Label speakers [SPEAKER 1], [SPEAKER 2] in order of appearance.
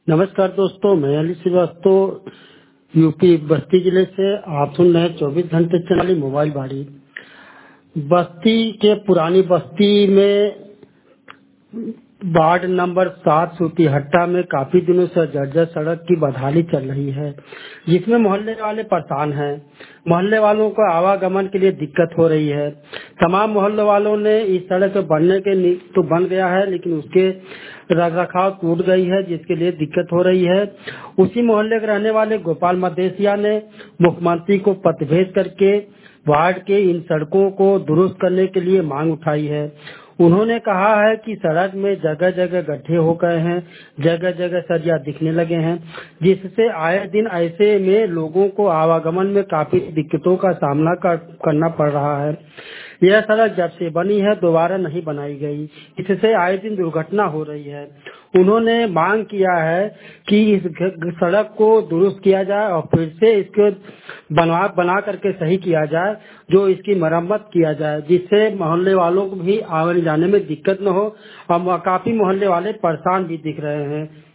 [SPEAKER 1] नमस्कार दोस्तों, मैं अली श्रीवास्तव यूपी बस्ती जिले से। आप सुन रहे हैं 24 घंटे चलने वाली मोबाइल बाड़ी। बस्ती के पुरानी बस्ती में वार्ड नंबर 7 सूतीहट्टा में काफी दिनों से जर्जर सड़क की बदहाली चल रही है, जिसमें मोहल्ले वाले परेशान हैं। मोहल्ले वालों को आवागमन के लिए दिक्कत हो रही है। तमाम मोहल्ले वालों ने इस सड़क बनने के तो बन गया है, लेकिन उसके रखरखाव टूट गई है, जिसके लिए दिक्कत हो रही है। उसी मोहल्ले के रहने वाले गोपाल मदेशिया ने मुख्यमंत्री को पत्र भेज करके वार्ड के इन सड़कों को दुरुस्त करने के लिए मांग उठाई है। उन्होंने कहा है कि सड़क में जगह जगह गड्ढे हो गए हैं, जगह जगह सरिया दिखने लगे हैं, जिससे आए दिन ऐसे में लोगों को आवागमन में काफी दिक्कतों का सामना करना पड़ रहा है। यह सड़क जब से बनी है दोबारा नहीं बनाई गई, इससे आए दिन दुर्घटना हो रही है। उन्होंने मांग किया है कि इस सड़क को दुरुस्त किया जाए और फिर से इसको बना करके सही किया जाए, जो इसकी मरम्मत किया जाए, जिससे मोहल्ले वालों को भी आने जाने में दिक्कत न हो। और काफी मोहल्ले वाले परेशान भी दिख रहे हैं।